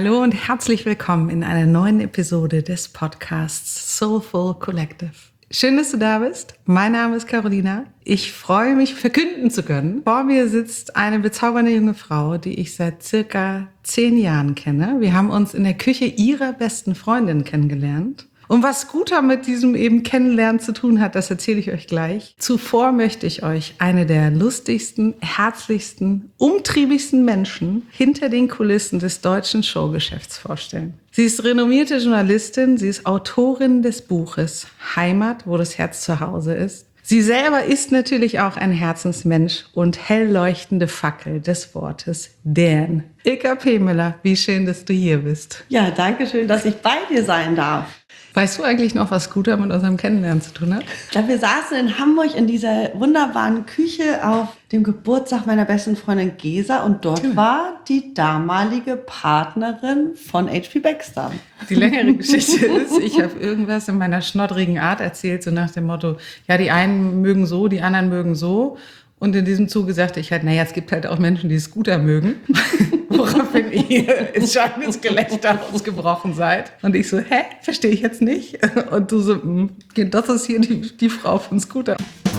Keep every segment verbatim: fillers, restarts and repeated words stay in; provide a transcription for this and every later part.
Hallo und herzlich willkommen in einer neuen Episode des Podcasts Soulful Collective. Schön, dass du da bist. Mein Name ist Carolina. Ich freue mich, verkünden zu können. Vor mir sitzt eine bezaubernde junge Frau, die ich seit circa zehn Jahren kenne. Wir haben uns in der Küche ihrer besten Freundin kennengelernt. Und was Scooter mit diesem eben Kennenlernen zu tun hat, das erzähle ich euch gleich. Zuvor möchte ich euch eine der lustigsten, herzlichsten, umtriebigsten Menschen hinter den Kulissen des deutschen Showgeschäfts vorstellen. Sie ist renommierte Journalistin, sie ist Autorin des Buches Heimat, wo das Herz zu Hause ist. Sie selber ist natürlich auch ein Herzensmensch und hell leuchtende Fackel des Wortes Dan. Ilka Pehmüller, wie schön, dass du hier bist. Ja, danke schön, dass ich bei dir sein darf. Weißt du eigentlich noch, was Scooter mit unserem Kennenlernen zu tun hat? Ich glaube, wir saßen in Hamburg in dieser wunderbaren Küche auf dem Geburtstag meiner besten Freundin Gesa und dort genau. war die damalige Partnerin von H P Baxter. Die längere Geschichte ist, ich habe irgendwas in meiner schnoddrigen Art erzählt, so nach dem Motto, ja, die einen mögen so, die anderen mögen so. Und in diesem Zuge sagte ich halt, naja, es gibt halt auch Menschen, die Scooter mögen. Woraufhin ihr ins schallendes Gelächter ausgebrochen seid. Und ich so, hä, verstehe ich jetzt nicht? Und du so, mh, das ist hier die, die Frau von Scooter.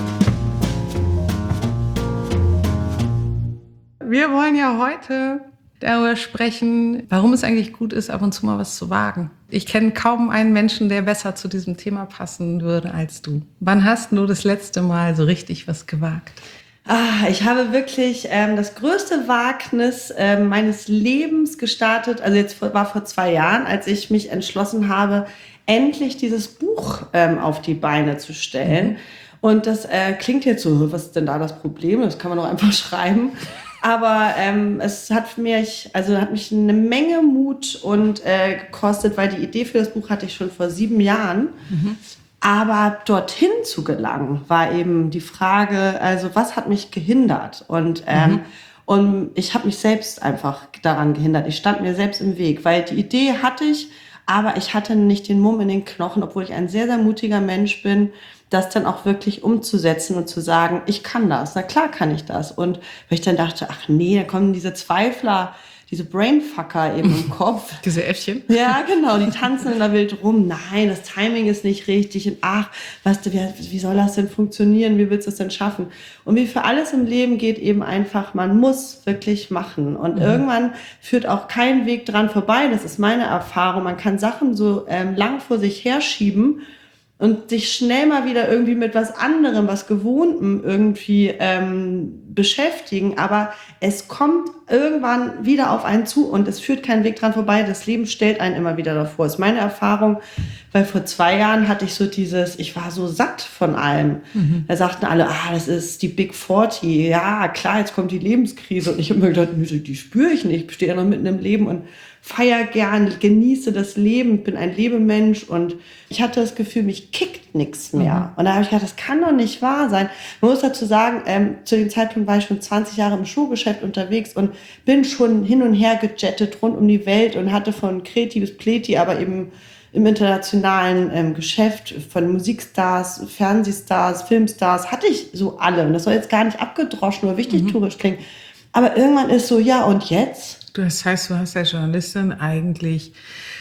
Wir wollen ja heute darüber sprechen, warum es eigentlich gut ist, ab und zu mal was zu wagen. Ich kenne kaum einen Menschen, der besser zu diesem Thema passen würde als du. Wann hast du das letzte Mal so richtig was gewagt? Ah, ich habe wirklich ähm, das größte Wagnis ähm, meines Lebens gestartet. Also jetzt vor, war vor zwei Jahren, als ich mich entschlossen habe, endlich dieses Buch ähm, auf die Beine zu stellen. Mhm. Und das äh, klingt jetzt so, was ist denn da das Problem? Das kann man doch einfach schreiben. Aber ähm, es hat mich, also hat mich eine Menge Mut und äh, gekostet, weil die Idee für das Buch hatte ich schon vor sieben Jahren. Mhm. Aber dorthin zu gelangen, war eben die Frage, also was hat mich gehindert? Und, ähm, mhm. und ich habe mich selbst einfach daran gehindert. Ich stand mir selbst im Weg, weil die Idee hatte ich, aber ich hatte nicht den Mumm in den Knochen, obwohl ich ein sehr, sehr mutiger Mensch bin, das dann auch wirklich umzusetzen und zu sagen, ich kann das. Na klar kann ich das. Und weil ich dann dachte, ach nee, da kommen diese Zweifler, diese Brainfucker eben im Kopf. Diese Äffchen? Ja, genau, die tanzen in der Welt rum. Nein, das Timing ist nicht richtig. Und ach, was, wie, wie soll das denn funktionieren? Wie willst du es denn schaffen? Und wie für alles im Leben geht eben einfach, man muss wirklich machen. Und mhm. irgendwann führt auch kein Weg dran vorbei. Das ist meine Erfahrung. Man kann Sachen so ähm, lang vor sich herschieben und sich schnell mal wieder irgendwie mit was anderem, was Gewohntem irgendwie ähm, beschäftigen. Aber es kommt irgendwann wieder auf einen zu und es führt keinen Weg dran vorbei. Das Leben stellt einen immer wieder davor. Das ist meine Erfahrung, weil vor zwei Jahren hatte ich so dieses, ich war so satt von allem. Mhm. Da sagten alle, ah, das ist die Big vierzig. Ja, klar, jetzt kommt die Lebenskrise. Und ich habe mir gedacht, die spüre ich nicht. Ich stehe ja noch mitten im Leben und feier gern, genieße das Leben, bin ein Lebemensch und ich hatte das Gefühl, mich kickt nichts mehr. Mhm. Und da habe ich gedacht, das kann doch nicht wahr sein. Man muss dazu sagen, ähm, zu dem Zeitpunkt war ich schon zwanzig Jahre im Showgeschäft unterwegs und bin schon hin und her gejettet rund um die Welt und hatte von Kreti bis Pleti, aber eben im internationalen ähm, Geschäft von Musikstars, Fernsehstars, Filmstars, hatte ich so alle. Und das soll jetzt gar nicht abgedroschen oder wichtig mhm. tourisch klingen. Aber irgendwann ist so, ja und jetzt? Das heißt, du hast als Journalistin eigentlich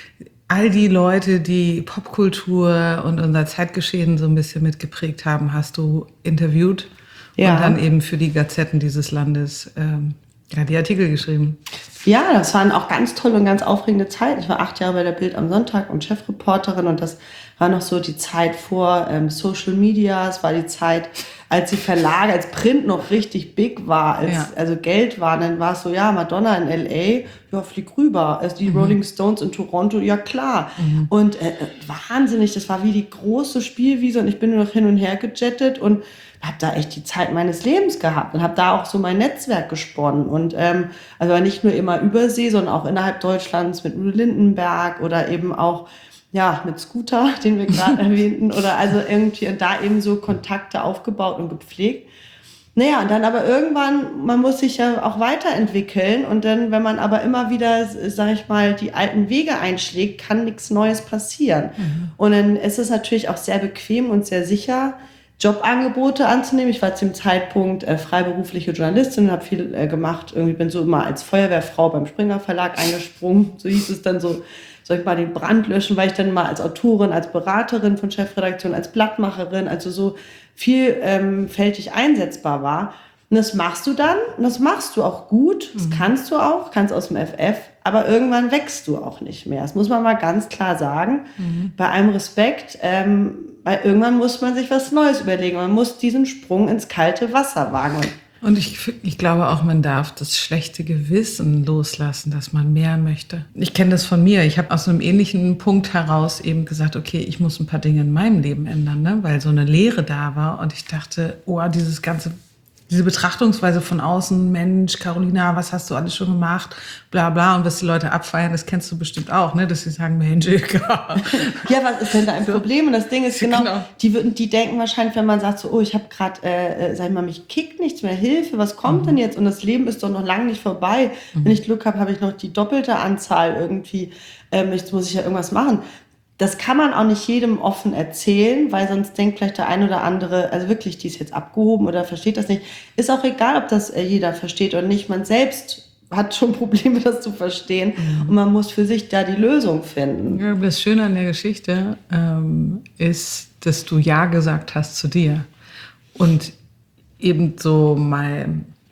all die Leute, die Popkultur und unser Zeitgeschehen so ein bisschen mitgeprägt haben, hast du interviewt ja. und dann eben für die Gazetten dieses Landes ähm, ja, die Artikel geschrieben. Ja, das waren auch ganz tolle und ganz aufregende Zeit. Ich war acht Jahre bei der Bild am Sonntag und Chefreporterin und das war noch so die Zeit vor ähm, Social Media. Es war die Zeit, als die Verlage, als Print noch richtig big war, als ja. also Geld war. Dann war es so, ja, Madonna in L A, ja, flieg rüber. Also die mhm. Rolling Stones in Toronto, ja klar. Mhm. Und äh, wahnsinnig, das war wie die große Spielwiese und ich bin nur noch hin und her gejettet und habe da echt die Zeit meines Lebens gehabt und habe da auch so mein Netzwerk gesponnen. Und ähm, also nicht nur immer übersee, sondern auch innerhalb Deutschlands mit Udo Lindenberg oder eben auch ja mit Scooter, den wir gerade erwähnten, oder also irgendwie und da eben so Kontakte aufgebaut und gepflegt. Naja, und dann aber irgendwann, man muss sich ja auch weiterentwickeln und dann, wenn man aber immer wieder, sag ich mal, die alten Wege einschlägt, kann nichts Neues passieren. Mhm. Und dann ist es natürlich auch sehr bequem und sehr sicher, Jobangebote anzunehmen. Ich war zu dem Zeitpunkt äh, freiberufliche Journalistin und habe viel äh, gemacht. Irgendwie bin so immer als Feuerwehrfrau beim Springer Verlag eingesprungen. So hieß es dann so, soll ich mal den Brand löschen, weil ich dann mal als Autorin, als Beraterin von Chefredaktion, als Blattmacherin, also so vielfältig ähm, einsetzbar war. Und das machst du dann und das machst du auch gut, das mhm. kannst du auch, kannst aus dem F F, aber irgendwann wächst du auch nicht mehr. Das muss man mal ganz klar sagen. Mhm. Bei allem Respekt, ähm, weil irgendwann muss man sich was Neues überlegen. Man muss diesen Sprung ins kalte Wasser wagen. Und ich, ich glaube auch, man darf das schlechte Gewissen loslassen, dass man mehr möchte. Ich kenne das von mir. Ich habe aus einem ähnlichen Punkt heraus eben gesagt, okay, ich muss ein paar Dinge in meinem Leben ändern, ne? Weil so eine Leere da war. Und ich dachte, oh, dieses ganze... Diese Betrachtungsweise von außen, Mensch, Carolina, was hast du alles schon gemacht, bla bla, und was die Leute abfeiern, das kennst du bestimmt auch, ne? Dass sie sagen, Mensch, ja, was ist denn da ein Problem? Und das Ding ist genau, genau. Die, würden, die denken wahrscheinlich, wenn man sagt so, oh, ich habe gerade, äh, sag ich mal, mich kickt nichts mehr, Hilfe, was kommt mhm. denn jetzt? Und das Leben ist doch noch lange nicht vorbei. Mhm. Wenn ich Glück habe, habe ich noch die doppelte Anzahl irgendwie, ähm, jetzt muss ich ja irgendwas machen. Das kann man auch nicht jedem offen erzählen, weil sonst denkt vielleicht der ein oder andere, also wirklich, die ist jetzt abgehoben oder versteht das nicht. Ist auch egal, ob das jeder versteht oder nicht. Man selbst hat schon Probleme, das zu verstehen. Mhm. Und man muss für sich da die Lösung finden. Ja, das Schöne an der Geschichte ähm, ist, dass du Ja gesagt hast zu dir. Und eben so mal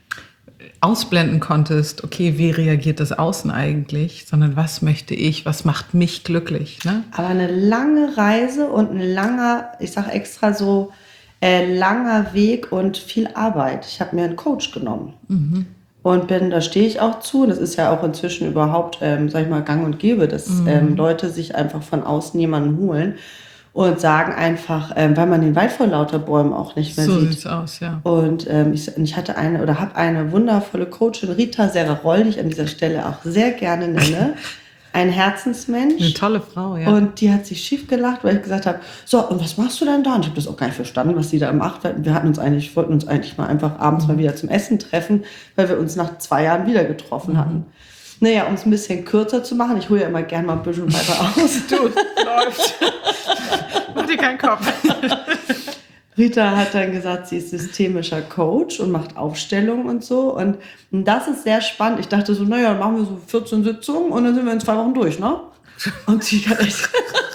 ausblenden konntest, okay, wie reagiert das Außen eigentlich, sondern was möchte ich, was macht mich glücklich. Ne? Aber eine lange Reise und ein langer, ich sage extra so, äh, langer Weg und viel Arbeit. Ich habe mir einen Coach genommen mhm. und bin, da stehe ich auch zu. Das ist ja auch inzwischen überhaupt, ähm, sag ich mal, gang und gäbe, dass mhm. ähm, Leute sich einfach von außen jemanden holen. Und sagen einfach, ähm, weil man den Wald vor lauter Bäumen auch nicht mehr so sieht. So sieht's aus, ja. Und ähm, ich, ich hatte eine oder habe eine wundervolle Coachin, Rita Serra-Roll, die ich an dieser Stelle auch sehr gerne nenne. Ein Herzensmensch. Eine tolle Frau, ja. Und die hat sich schief gelacht, weil ich gesagt habe, so, und was machst du denn da? Und ich habe das auch gar nicht verstanden, was sie da macht. Wir hatten uns eigentlich, wollten uns eigentlich mal einfach abends mhm. mal wieder zum Essen treffen, weil wir uns nach zwei Jahren wieder getroffen mhm. hatten. Naja, um es ein bisschen kürzer zu machen, ich hole ja immer gerne mal ein bisschen weiter aus. Du, läuft. Mach dir keinen Kopf. Rita hat dann gesagt, sie ist systemischer Coach und macht Aufstellungen und so. Und das ist sehr spannend. Ich dachte so, naja, dann machen wir so vierzehn Sitzungen und dann sind wir in zwei Wochen durch, ne? Und sie hat echt...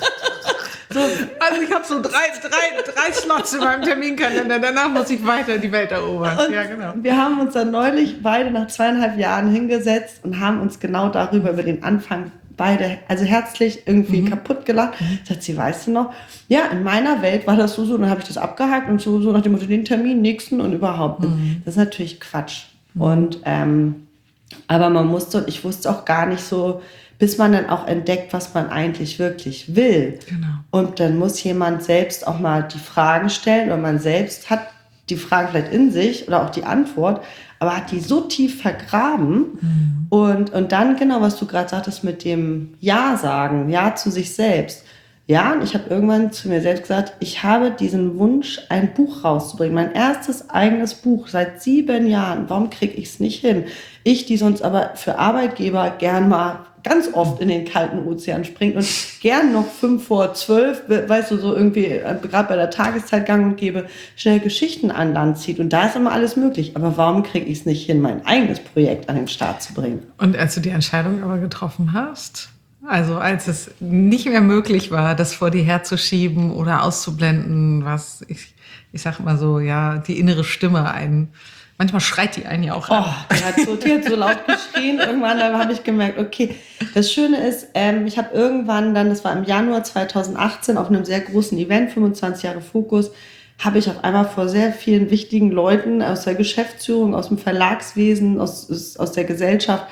So. Also ich habe so drei, drei, drei Slots in meinem Terminkalender. Danach muss ich weiter die Welt erobern. Und ja, genau. Wir haben uns dann neulich beide nach zweieinhalb Jahren hingesetzt und haben uns genau darüber, über den Anfang beide, also herzlich irgendwie mhm. kaputt gelacht. Mhm. Sagt sie, weißt du noch? Ja, in meiner Welt war das so, so. Dann habe ich das abgehakt und so, so nach dem Motto, den Termin, nächsten und überhaupt. Mhm. Das ist natürlich Quatsch. Mhm. Und, ähm, aber man musste, ich wusste auch gar nicht so, bis man dann auch entdeckt, was man eigentlich wirklich will. Genau. Und dann muss jemand selbst auch mal die Fragen stellen oder man selbst hat die Fragen vielleicht in sich oder auch die Antwort, aber hat die so tief vergraben. Mhm. Und, und dann genau, was du gerade sagtest mit dem Ja sagen, Ja zu sich selbst. Ja, und ich habe irgendwann zu mir selbst gesagt, ich habe diesen Wunsch, ein Buch rauszubringen. Mein erstes eigenes Buch seit sieben Jahren. Warum kriege ich es nicht hin? Ich, die sonst aber für Arbeitgeber gern mal ganz oft in den kalten Ozean springt und gern noch fünf vor zwölf, weißt du, so irgendwie, gerade bei der Tageszeit gang und gäbe, schnell Geschichten an Land zieht. Und da ist immer alles möglich. Aber warum kriege ich es nicht hin, mein eigenes Projekt an den Start zu bringen? Und als du die Entscheidung aber getroffen hast, also als es nicht mehr möglich war, das vor dir herzuschieben oder auszublenden, was, ich, ich sag immer so, ja, die innere Stimme einen, manchmal schreit die einen ja auch an. Oh, die hat so, die hat so laut geschrien. Irgendwann da habe ich gemerkt, okay, das Schöne ist, ähm, ich habe irgendwann dann, das war im Januar zweitausendachtzehn, auf einem sehr großen Event, fünfundzwanzig Jahre Fokus, habe ich auf einmal vor sehr vielen wichtigen Leuten aus der Geschäftsführung, aus dem Verlagswesen, aus, aus der Gesellschaft,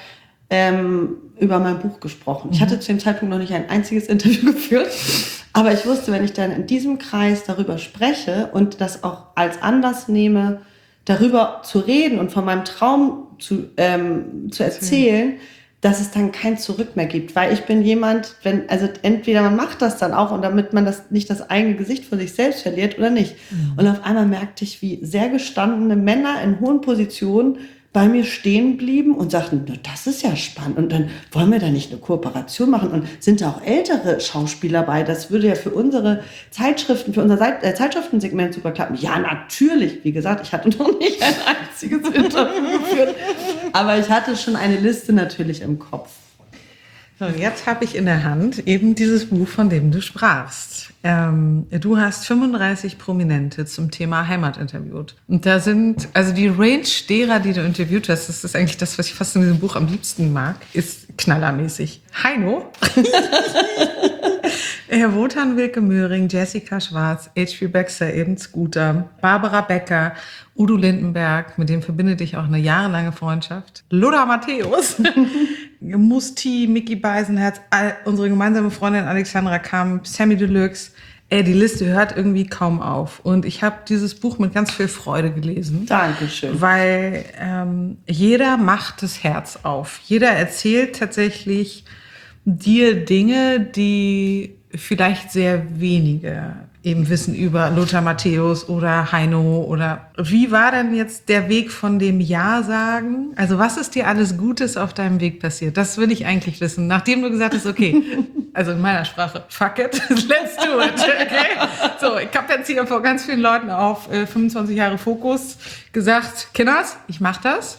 ähm, über mein Buch gesprochen. Ich hatte zu dem Zeitpunkt noch nicht ein einziges Interview geführt, aber ich wusste, wenn ich dann in diesem Kreis darüber spreche und das auch als Anlass nehme, darüber zu reden und von meinem Traum zu, ähm, zu erzählen, dass es dann kein Zurück mehr gibt. Weil ich bin jemand, wenn, also entweder man macht das dann auch und damit man das nicht das eigene Gesicht von sich selbst verliert oder nicht. Mhm. Und auf einmal merkte ich, wie sehr gestandene Männer in hohen Positionen bei mir stehen blieben und sagten, das ist ja spannend und dann wollen wir da nicht eine Kooperation machen und sind da auch ältere Schauspieler bei, das würde ja für unsere Zeitschriften, für unser Seit- äh, Zeitschriftensegment super klappen. Ja, natürlich, wie gesagt, ich hatte noch nicht ein einziges Interview geführt, aber ich hatte schon eine Liste natürlich im Kopf. So, und jetzt habe ich in der Hand eben dieses Buch, von dem du sprachst. Ähm, du hast fünfunddreißig Prominente zum Thema Heimat interviewt. Und da sind, also die Range derer, die du interviewt hast, das ist eigentlich das, was ich fast in diesem Buch am liebsten mag, ist knallermäßig. Heino, Herr Wotan Wilke Möhring, Jessica Schwarz, H P Baxter, eben Scooter, Barbara Becker, Udo Lindenberg, mit dem verbindet dich auch eine jahrelange Freundschaft, Lothar Matthäus, Musti, Micky Beisenherz, all, unsere gemeinsame Freundin Alexandra Kamp, Sammy Deluxe. Ey, die Liste hört irgendwie kaum auf. Und ich habe dieses Buch mit ganz viel Freude gelesen. Dankeschön. Weil ähm, jeder macht das Herz auf. Jeder erzählt tatsächlich dir Dinge, die vielleicht sehr wenige eben wissen über Lothar Matthäus oder Heino oder wie war denn jetzt der Weg von dem Ja sagen? Also was ist dir alles Gutes auf deinem Weg passiert? Das will ich eigentlich wissen. Nachdem du gesagt hast, okay, also in meiner Sprache, fuck it, let's do it, okay? So, ich habe jetzt hier vor ganz vielen Leuten auf äh, fünfundzwanzig Jahre Fokus gesagt, Kinders, ich mach das.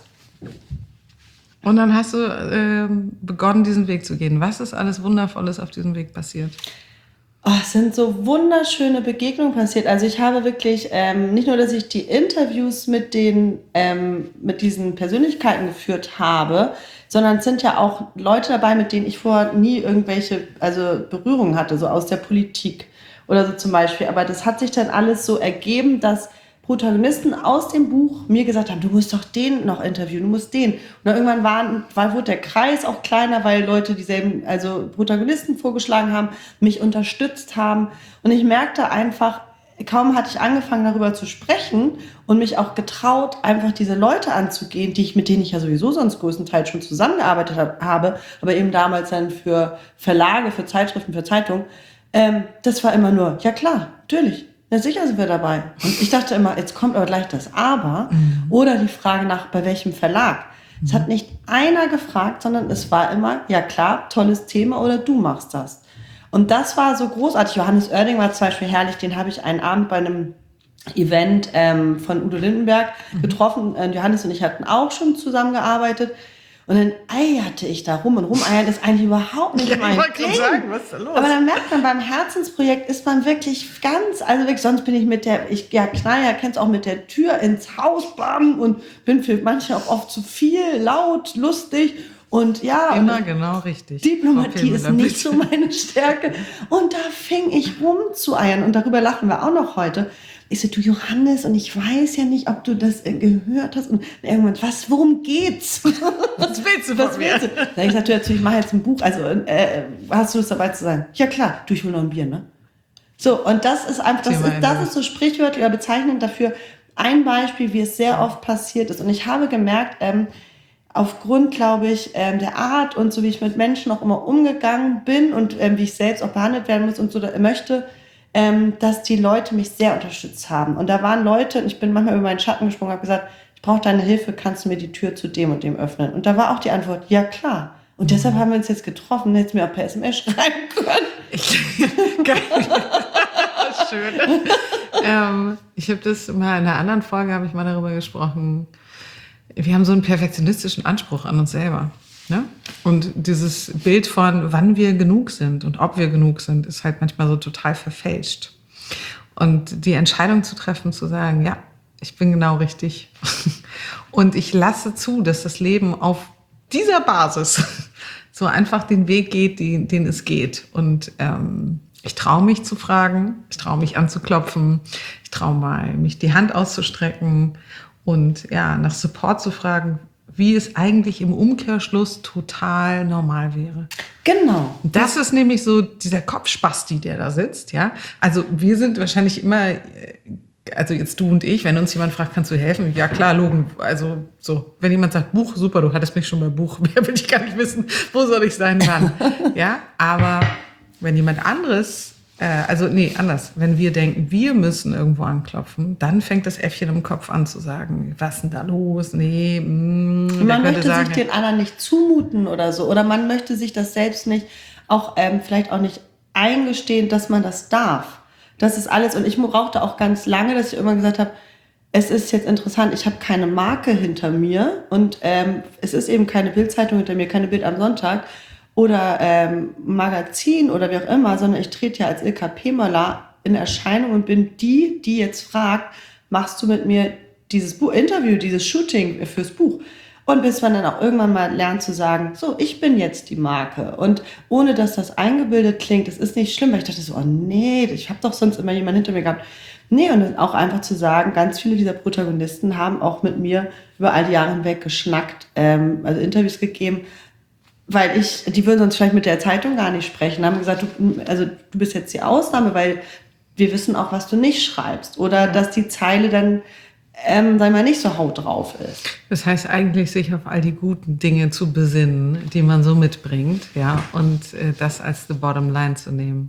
Und dann hast du äh, begonnen, diesen Weg zu gehen. Was ist alles Wundervolles auf diesem Weg passiert? Oh, es sind so wunderschöne Begegnungen passiert. Also ich habe wirklich, ähm, nicht nur, dass ich die Interviews mit den, ähm, mit diesen Persönlichkeiten geführt habe, sondern es sind ja auch Leute dabei, mit denen ich vorher nie irgendwelche, also Berührungen hatte, so aus der Politik oder so zum Beispiel. Aber das hat sich dann alles so ergeben, dass Protagonisten aus dem Buch mir gesagt haben, du musst doch den noch interviewen, du musst den. Und dann irgendwann waren, war, wurde der Kreis auch kleiner, weil Leute dieselben, also Protagonisten vorgeschlagen haben, mich unterstützt haben. Und ich merkte einfach, kaum hatte ich angefangen, darüber zu sprechen und mich auch getraut, einfach diese Leute anzugehen, die ich, mit denen ich ja sowieso sonst größtenteils schon zusammengearbeitet habe, aber eben damals dann für Verlage, für Zeitschriften, für Zeitungen. Ähm, das war immer nur, ja klar, natürlich. Ja, sicher sind wir dabei. Und ich dachte immer, jetzt kommt aber gleich das Aber mhm. oder die Frage nach, bei welchem Verlag. Mhm. Es hat nicht einer gefragt, sondern es war immer, ja klar, tolles Thema oder du machst das. Und das war so großartig. Johannes Oerding war zum Beispiel herrlich, den habe ich einen Abend bei einem Event ähm, von Udo Lindenberg mhm. getroffen. Äh, Johannes und ich hatten auch schon zusammengearbeitet. Und dann eierte ich da rum und rumeiern ist eigentlich überhaupt nicht ja, mein ich Ding. Sagen, was ist da los? Aber dann merkt man, beim Herzensprojekt ist man wirklich ganz, also wirklich, sonst bin ich mit der, ich, ja, knall ja, kennst auch mit der Tür ins Haus, bam, und bin für manche auch oft zu viel, laut, lustig. Und ja, immer genau richtig. Diplomatie ist nicht so meine Stärke. Und da fing ich rum zu eiern. Und darüber lachen wir auch noch heute. Ich so, du Johannes, und ich weiß ja nicht, ob du das äh, gehört hast. Und irgendwann, was, worum geht's? Was willst du von was mir? Willst du? Dann ich sagte, ich mache jetzt ein Buch. Also, äh, hast du Lust dabei zu sein? Ja klar, du, ich hol noch ein Bier, ne? So, und das ist einfach, das, ist, das ist so sprichwörtlich oder bezeichnend dafür. Ein Beispiel, wie es sehr oft passiert ist. Und ich habe gemerkt, ähm, aufgrund, glaube ich, ähm, der Art und so, wie ich mit Menschen auch immer umgegangen bin und ähm, wie ich selbst auch behandelt werden muss und so da, möchte, ähm, dass die Leute mich sehr unterstützt haben. Und da waren Leute, und ich bin manchmal über meinen Schatten gesprungen, habe gesagt, ich brauche deine Hilfe, kannst du mir die Tür zu dem und dem öffnen? Und da war auch die Antwort, ja klar. Und mhm. deshalb haben wir uns jetzt getroffen, hättest mir auch per S M S schreiben können. Geil. Schön. ähm, ich habe das mal in einer anderen Folge, habe ich mal darüber gesprochen, wir haben so einen perfektionistischen Anspruch an uns selber. Ne? Und dieses Bild von, wann wir genug sind und ob wir genug sind, ist halt manchmal so total verfälscht. Und die Entscheidung zu treffen, zu sagen, ja, ich bin genau richtig. Und ich lasse zu, dass das Leben auf dieser Basis so einfach den Weg geht, den, den es geht. Und ähm, ich traue mich zu fragen, ich traue mich anzuklopfen, ich traue mal, mich die Hand auszustrecken und ja, nach Support zu fragen, wie es eigentlich im Umkehrschluss total normal wäre. Genau. Das ist nämlich so dieser Kopfspasti, der da sitzt, ja. Also wir sind wahrscheinlich immer, also jetzt du und ich, wenn uns jemand fragt, kannst du helfen? Ja klar, Logen, also so, wenn jemand sagt, Buch, super, du hattest mich schon bei Buch, mehr will ich gar nicht wissen, wo soll ich sein, wann, ja. Aber wenn jemand anderes Äh, also nee, anders. Wenn wir denken, wir müssen irgendwo anklopfen, dann fängt das Äffchen im Kopf an zu sagen, was ist denn da los? Nee, mh, man möchte sagen, sich den anderen nicht zumuten oder so. Oder man möchte sich das selbst nicht, auch ähm, vielleicht auch nicht eingestehen, dass man das darf. Das ist alles. Und ich brauchte auch ganz lange, dass ich immer gesagt habe, es ist jetzt interessant, ich habe keine Marke hinter mir und ähm, es ist eben keine Bild-Zeitung hinter mir, keine Bild am Sonntag oder ähm, Magazin oder wie auch immer, sondern ich trete ja als Ilka Pemöller in Erscheinung und bin die, die jetzt fragt, machst du mit mir dieses Buch, Interview, dieses Shooting fürs Buch? Und bis man dann auch irgendwann mal lernt zu sagen, so, ich bin jetzt die Marke. Und ohne, dass das eingebildet klingt, das ist nicht schlimm, weil ich dachte so, oh nee, ich habe doch sonst immer jemanden hinter mir gehabt. Nee, und dann auch einfach zu sagen, ganz viele dieser Protagonisten haben auch mit mir über all die Jahre hinweg geschnackt, ähm, also Interviews gegeben, weil ich, die würden sonst vielleicht mit der Zeitung gar nicht sprechen, haben gesagt, du, also du bist jetzt die Ausnahme, weil wir wissen auch, was du nicht schreibst. Oder dass die Zeile dann, ähm, sag mal, nicht so haut drauf ist. Das heißt eigentlich, sich auf all die guten Dinge zu besinnen, die man so mitbringt, ja, und äh, das als the bottom line zu nehmen.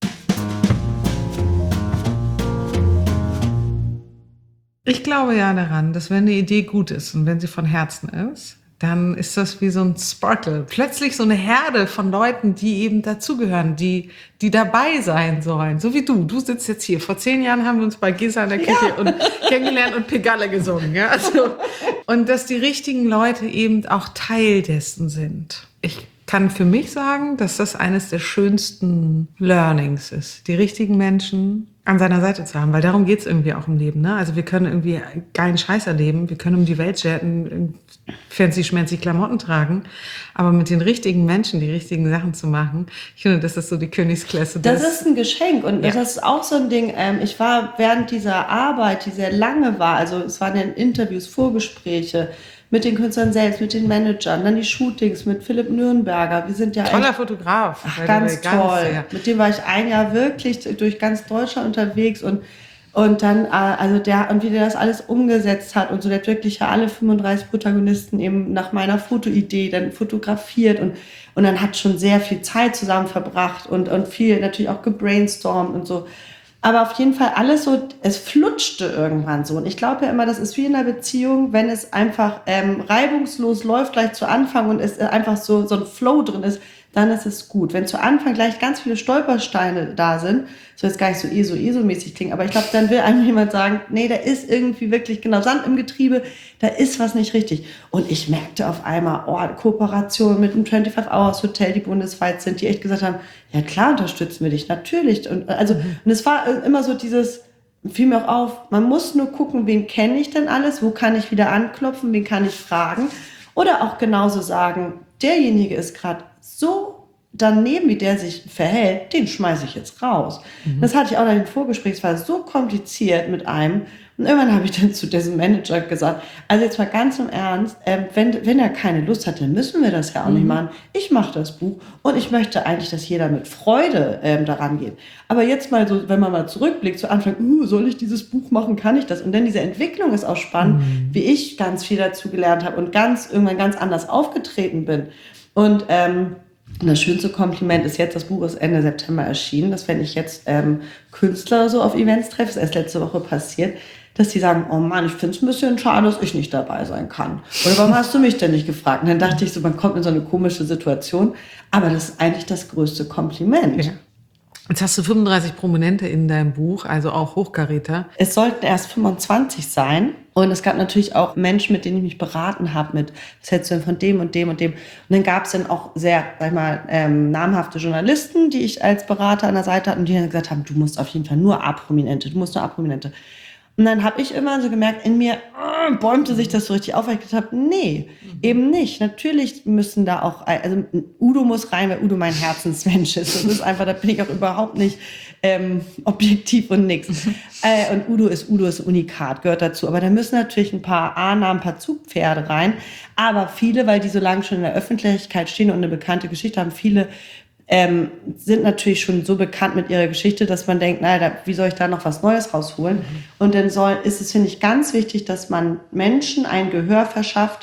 Ich glaube ja daran, dass wenn eine Idee gut ist und wenn sie von Herzen ist, dann ist das wie so ein Sparkle. Plötzlich so eine Herde von Leuten, die eben dazugehören, die, die dabei sein sollen. So wie du. Du sitzt jetzt hier. Vor zehn Jahren haben wir uns bei Gesa in der Küche ja. und kennengelernt und Pegalle gesungen. Ja? Also, und dass die richtigen Leute eben auch Teil dessen sind. Ich kann für mich sagen, dass das eines der schönsten Learnings ist, die richtigen Menschen an seiner Seite zu haben, weil darum geht's irgendwie auch im Leben. Ne? Also wir können irgendwie geilen Scheiß erleben, wir können um die Welt jetten, fancy schmancy Klamotten tragen, aber mit den richtigen Menschen die richtigen Sachen zu machen, ich finde, das ist so die Königsklasse. Das ist ein Geschenk und ja. das ist auch so ein Ding, ähm, ich war während dieser Arbeit, die sehr lange war, also es waren ja Interviews, Vorgespräche, mit den Künstlern selbst, mit den Managern, dann die Shootings mit Philipp Nürnberger. Wir sind ja toller Fotograf. Ach, ganz toll. Ganz, ja. Mit dem war ich ein Jahr wirklich durch ganz Deutschland unterwegs und und dann also der und wie der das alles umgesetzt hat und so, der hat wirklich ja alle fünfunddreißig Protagonisten eben nach meiner Fotoidee dann fotografiert und und dann hat schon sehr viel Zeit zusammen verbracht und und viel natürlich auch gebrainstormt und so. Aber auf jeden Fall alles so, es flutschte irgendwann so. Und ich glaube ja immer, das ist wie in einer Beziehung, wenn es einfach ähm, reibungslos läuft gleich zu Anfang und es einfach so, so ein Flow drin ist, dann ist es gut. Wenn zu Anfang gleich ganz viele Stolpersteine da sind, soll jetzt gar nicht so ESO-ESO-mäßig klingen, aber ich glaube, dann will einem jemand sagen, nee, da ist irgendwie wirklich genau Sand im Getriebe, da ist was nicht richtig. Und ich merkte auf einmal, oh, Kooperation mit dem fünfundzwanzig Hours Hotel, die bundesweit sind, die echt gesagt haben, ja klar, unterstützen wir dich, natürlich. Und also, mhm. und es war immer so dieses, fiel mir auch auf, man muss nur gucken, wen kenne ich denn alles, wo kann ich wieder anklopfen, wen kann ich fragen. Oder auch genauso sagen, derjenige ist gerade so daneben, wie der sich verhält, den schmeiße ich jetzt raus. Mhm. Das hatte ich auch in dem Vorgespräch, es war so kompliziert mit einem. Und irgendwann habe ich dann zu diesem Manager gesagt, also jetzt mal ganz im Ernst, äh, wenn, wenn er keine Lust hat, dann müssen wir das ja auch mhm. nicht machen. Ich mache das Buch und ich möchte eigentlich, dass jeder mit Freude ähm, daran geht. Aber jetzt mal so, wenn man mal zurückblickt, zu Anfang, uh, soll ich dieses Buch machen, kann ich das? Und dann diese Entwicklung ist auch spannend, mhm. wie ich ganz viel dazu gelernt habe und ganz irgendwann ganz anders aufgetreten bin. Und ähm, das schönste Kompliment ist jetzt, das Buch ist Ende September erschienen, dass wenn ich jetzt ähm, Künstler so auf Events treffe, das ist erst letzte Woche passiert, dass die sagen, oh Mann, ich finde es ein bisschen schade, dass ich nicht dabei sein kann. Oder warum hast du mich denn nicht gefragt? Und dann dachte ich so, man kommt in so eine komische Situation, aber das ist eigentlich das größte Kompliment. Ja. Jetzt hast du fünfunddreißig Prominente in deinem Buch, also auch Hochkaräter. Es sollten erst fünfundzwanzig sein. Und es gab natürlich auch Menschen, mit denen ich mich beraten habe, mit, was hältst du denn von dem und dem und dem. Und dann gab es dann auch sehr, sag ich mal, ähm, namhafte Journalisten, die ich als Berater an der Seite hatte und die dann gesagt haben, du musst auf jeden Fall nur A-Prominente, du musst nur A-Prominente. Und dann habe ich immer so gemerkt, in mir äh, bäumte sich das so richtig auf, weil ich gedacht habe, nee, mhm. eben nicht. Natürlich müssen da auch, also Udo muss rein, weil Udo mein Herzensmensch ist. Das ist einfach, da bin ich auch überhaupt nicht ähm, objektiv und nix. äh, und Udo ist, Udo ist Unikat, gehört dazu. Aber da müssen natürlich ein paar A-Namen, ein paar Zugpferde rein. Aber viele, weil die so lange schon in der Öffentlichkeit stehen und eine bekannte Geschichte haben, viele Ähm, sind natürlich schon so bekannt mit ihrer Geschichte, dass man denkt, naja, wie soll ich da noch was Neues rausholen? Mhm. Und dann soll, ist es, finde ich, ganz wichtig, dass man Menschen ein Gehör verschafft,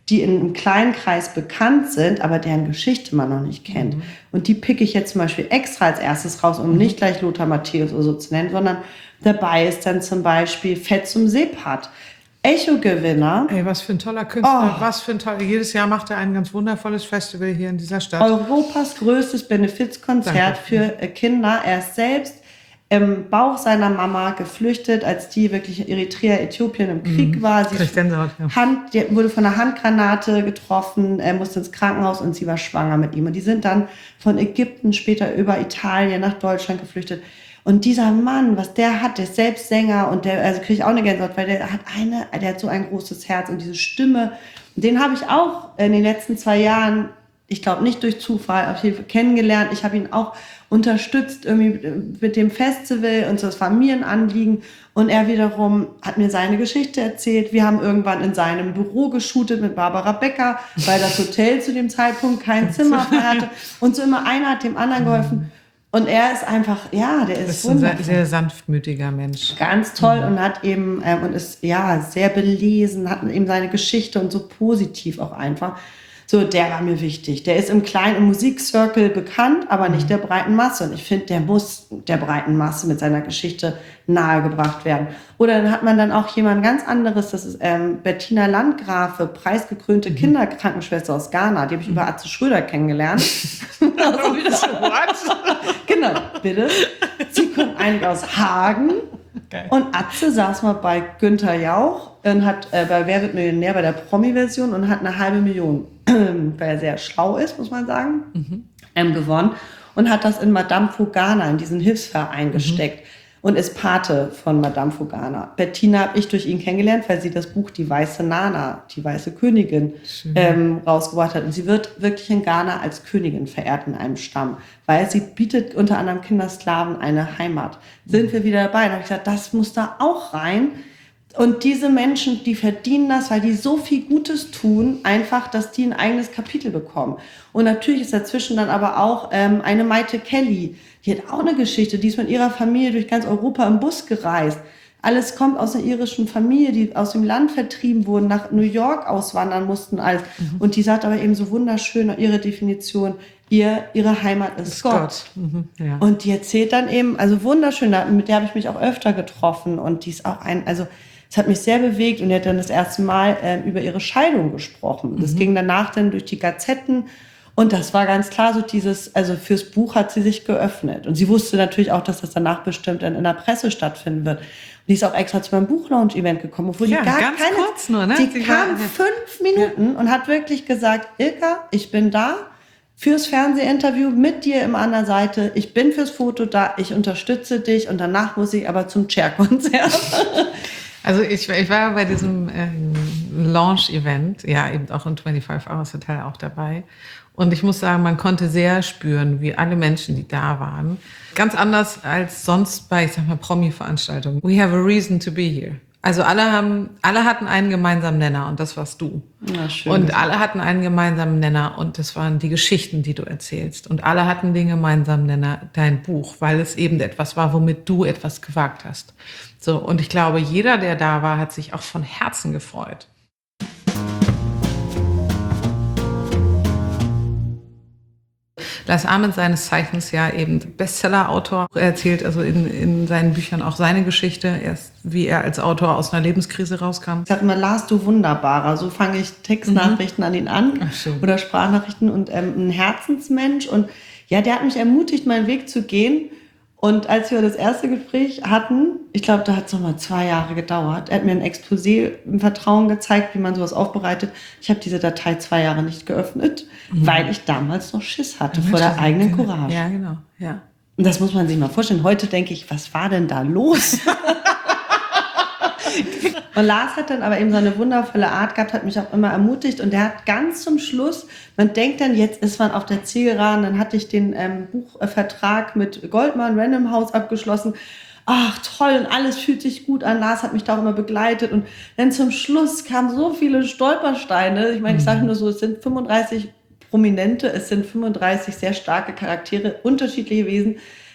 die in einem kleinen Kreis bekannt sind, aber deren Geschichte man noch nicht kennt. Mhm. Und die picke ich jetzt zum Beispiel extra als erstes raus, um mhm. nicht gleich Lothar Matthäus oder so zu nennen, sondern dabei ist dann zum Beispiel Fetsum Sepat. Echo-Gewinner. Ey, was für ein toller Künstler, oh. was für ein toller. Jedes Jahr macht er ein ganz wundervolles Festival hier in dieser Stadt. Europas größtes Benefizkonzert für Kinder. Er ist selbst im Bauch seiner Mama geflüchtet, als die wirklich Eritrea, Äthiopien im Krieg mhm. war. Sie Gänsehaut, ja. Hand, die wurde von einer Handgranate getroffen, er musste ins Krankenhaus und sie war schwanger mit ihm. Und die sind dann von Ägypten später über Italien nach Deutschland geflüchtet. Und dieser Mann, was der hat, der ist selbst Sänger und der, also kriege ich auch eine Gänsehaut, weil der hat eine, der hat so ein großes Herz und diese Stimme. Den habe ich auch in den letzten zwei Jahren, ich glaube nicht durch Zufall, auf jeden Fall kennengelernt. Ich habe ihn auch unterstützt irgendwie mit dem Festival und so, das war mir ein Anliegen. Und er wiederum hat mir seine Geschichte erzählt. Wir haben irgendwann in seinem Büro geshootet mit Barbara Becker, weil das Hotel zu dem Zeitpunkt kein Zimmer frei hatte. Und so immer einer hat dem anderen geholfen. Und er ist einfach, ja, der ist, ist ein sehr, sehr sanftmütiger Mensch. Ganz toll mhm. und hat eben, ähm, und ist ja sehr belesen, hat eben seine Geschichte und so positiv auch einfach. So, der war mir wichtig. Der ist im kleinen Musikcircle bekannt, aber nicht der breiten Masse. Und ich finde, der muss der breiten Masse mit seiner Geschichte nahegebracht werden. Oder dann hat man dann auch jemand ganz anderes, das ist ähm, Bettina Landgrafe, preisgekrönte mhm. Kinderkrankenschwester aus Ghana. Die habe ich mhm. über Atze Schröder kennengelernt. Also wieder genau, bitte. Sie kommt eigentlich aus Hagen. Okay. Und Atze saß mal bei Günther Jauch und hat äh, bei Wer wird Millionär bei der Promi-Version und hat eine halbe Million, weil er sehr schlau ist, muss man sagen, mhm. ähm, gewonnen und hat das in Madame Fugana, in diesen Hilfsverein mhm. gesteckt und ist Pate von Madame Fugana. Bettina habe ich durch ihn kennengelernt, weil sie das Buch Die weiße Nana, die weiße Königin, ähm, rausgebracht hat. Und sie wird wirklich in Ghana als Königin verehrt in einem Stamm, weil sie bietet unter anderem Kindersklaven eine Heimat. Sind wir wieder dabei? Da habe ich gesagt, das muss da auch rein. Und diese Menschen, die verdienen das, weil die so viel Gutes tun, einfach, dass die ein eigenes Kapitel bekommen. Und natürlich ist dazwischen dann aber auch ähm, eine Maite Kelly, die hat auch eine Geschichte, die ist mit ihrer Familie durch ganz Europa im Bus gereist. Alles kommt aus einer irischen Familie, die aus dem Land vertrieben wurden, nach New York auswandern mussten. Alles. Mhm. Und die sagt aber eben so wunderschön ihre Definition, ihr, ihre Heimat ist, ist Gott. Gott. Mhm, ja. Und die erzählt dann eben, also wunderschön, mit der habe ich mich auch öfter getroffen. Und die ist auch ein, also es hat mich sehr bewegt und die hat dann das erste Mal äh, über ihre Scheidung gesprochen. Das mhm. ging danach dann durch die Gazetten und das war ganz klar so dieses, also fürs Buch hat sie sich geöffnet. Und sie wusste natürlich auch, dass das danach bestimmt dann in der Presse stattfinden wird. Und die ist auch extra zu meinem Buchlaunch-Event gekommen, obwohl ja, die gar ganz keine, kurz nur, ne? die sie kam war, fünf Minuten ja. und hat wirklich gesagt, Ilka, ich bin da fürs Fernsehinterview mit dir im an der Seite. Ich bin fürs Foto da, ich unterstütze dich und danach muss ich aber zum Cher-Konzert. Also ich, ich war bei diesem ähm, Launch-Event, ja eben auch im fünfundzwanzig Hours Hotel auch dabei. Und ich muss sagen, man konnte sehr spüren, wie alle Menschen, die da waren, ganz anders als sonst bei, ich sag mal, Promi-Veranstaltungen. We have a reason to be here. Also alle haben, alle hatten einen gemeinsamen Nenner und das warst du. Ja, schön. Und alle hatten einen gemeinsamen Nenner und das waren die Geschichten, die du erzählst. Und alle hatten den gemeinsamen Nenner, dein Buch, weil es eben etwas war, womit du etwas gewagt hast. So, und ich glaube, jeder, der da war, hat sich auch von Herzen gefreut. Lars Ament, seines Zeichens ja eben Bestseller-Autor, er erzählt also in, in seinen Büchern auch seine Geschichte, erst wie er als Autor aus einer Lebenskrise rauskam. Ich sag immer, Lars, du Wunderbarer. So fange ich Textnachrichten mhm. an ihn an. Ach, oder Sprachnachrichten und ähm, ein Herzensmensch. Und ja, der hat mich ermutigt, meinen Weg zu gehen. Und als wir das erste Gespräch hatten, ich glaube, da hat es nochmal zwei Jahre gedauert. Er hat mir ein Exposé im Vertrauen gezeigt, wie man sowas aufbereitet. Ich habe diese Datei zwei Jahre nicht geöffnet, mhm. weil ich damals noch Schiss hatte vor der eigenen Courage. Ja, genau. Ja. Und das muss man sich mal vorstellen. Heute denke ich, was war denn da los? Und Lars hat dann aber eben so eine wundervolle Art gehabt, hat mich auch immer ermutigt. Und der hat ganz zum Schluss, man denkt dann, jetzt ist man auf der Zielgeraden, dann hatte ich den ähm, Buchvertrag mit Goldman Random House abgeschlossen. Ach toll, und alles fühlt sich gut an. Lars hat mich da auch immer begleitet. Und dann zum Schluss kamen so viele Stolpersteine. Ich meine, ich sage nur so, es sind fünfunddreißig Prominente, es sind fünfunddreißig sehr starke Charaktere, unterschiedliche Wesen.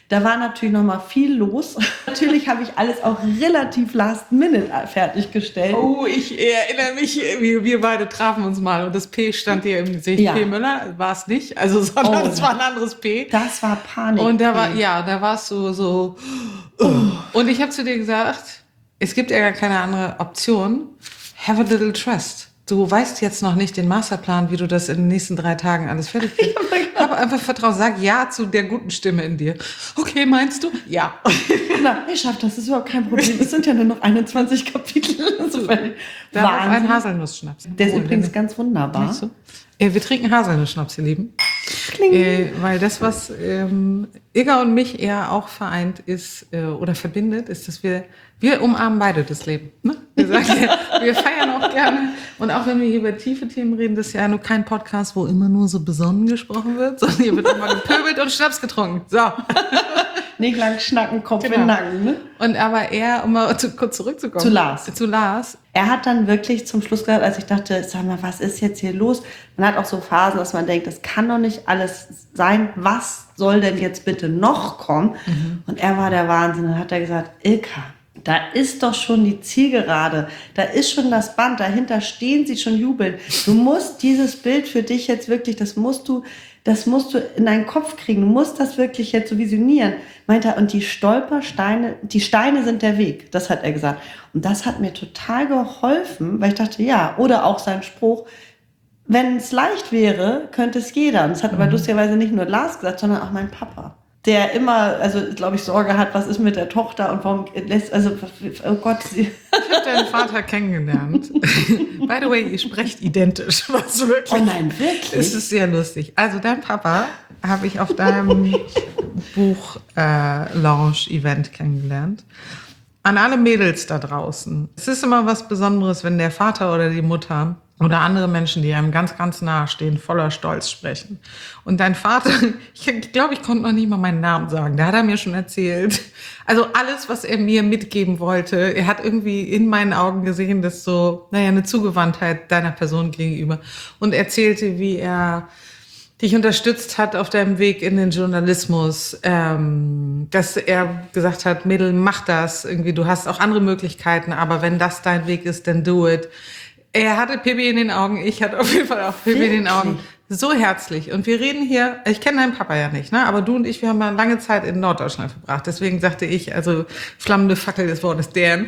Da war natürlich noch mal viel los. Natürlich habe ich alles auch relativ last minute fertiggestellt. Oh, ich erinnere mich, wir, wir beide trafen uns mal und das P stand dir im Gesicht. Ja. P. Müller war es nicht, also sondern Oh. es war ein anderes P. Das war Panik. Und da war, ja, da warst du so, oh. Und ich habe zu dir gesagt, es gibt ja gar keine andere Option. Have a little trust. Du weißt jetzt noch nicht den Masterplan, wie du das in den nächsten drei Tagen alles fertig kriegst. Hab einfach Vertrauen, sag ja zu der guten Stimme in dir. Okay, meinst du? Ja. Na, ich schaff das, das ist überhaupt kein Problem. Es sind ja nur noch einundzwanzig Kapitel. So Darauf ein Haselnussschnaps. Der ist Oh, übrigens der- ganz wunderbar. Nicht so? Äh, wir trinken Haselnussschnaps, ihr Lieben. Äh, weil das, was ähm, Igga und mich eher auch vereint ist äh, oder verbindet, ist, dass wir, wir umarmen beide das Leben. Ne? Wir, sagen, ja, wir feiern auch gerne. Und auch wenn wir hier über tiefe Themen reden, das ist ja nur kein Podcast, wo immer nur so besonnen gesprochen wird, sondern hier wird immer gepöbelt und Schnaps getrunken. So. Nicht lang schnacken, Kopf Genau. in den Nacken. Ne? Und aber er, um mal zu, kurz zurückzukommen. Zu Lars. Zu Lars. Er hat dann wirklich zum Schluss gesagt, als ich dachte, sag mal, was ist jetzt hier los? Man hat auch so Phasen, dass man denkt, das kann doch nicht alles sein. Was soll denn jetzt bitte noch kommen? Mhm. Und er war der Wahnsinn. Dann hat er gesagt, Ilka, da ist doch schon die Zielgerade. Da ist schon das Band. Dahinter stehen sie schon jubeln. Du musst dieses Bild für dich jetzt wirklich, das musst du, das musst du in deinen Kopf kriegen. Du musst das wirklich jetzt so visionieren. Meint er, und die Stolpersteine, die Steine sind der Weg. Das hat er gesagt. Und das hat mir total geholfen, weil ich dachte, ja, oder auch sein Spruch, wenn es leicht wäre, könnte es jeder. Und das hat aber lustigerweise nicht nur Lars gesagt, sondern auch mein Papa. Der immer, also glaube ich, Sorge hat, was ist mit der Tochter und warum lässt, also, oh Gott. Sie Ich habe deinen Vater kennengelernt. By the way, ihr sprecht identisch. Was wirklich? Oh nein, wirklich? Es ist sehr lustig. Also dein Papa habe ich auf deinem Buch-Launch-Event kennengelernt. An alle Mädels da draußen. Es ist immer was Besonderes, wenn der Vater oder die Mutter oder andere Menschen, die einem ganz, ganz nahe stehen, voller Stolz sprechen. Und dein Vater, ich glaube, ich konnte noch nicht mal meinen Namen sagen, da hat er mir schon erzählt. Also alles, was er mir mitgeben wollte, er hat irgendwie in meinen Augen gesehen, dass so, naja, eine Zugewandtheit deiner Person gegenüber. Und erzählte, wie er dich unterstützt hat auf deinem Weg in den Journalismus, ähm, dass er gesagt hat, Mädel, mach das, irgendwie, du hast auch andere Möglichkeiten, aber wenn das dein Weg ist, dann do it. Er hatte Pippi in den Augen, ich hatte auf jeden Fall auch Pippi in den Augen. So herzlich. Und wir reden hier, ich kenne deinen Papa ja nicht, ne? Aber du und ich, wir haben mal lange Zeit in Norddeutschland verbracht. Deswegen sagte ich, also flammende Fackel des Wortes deren.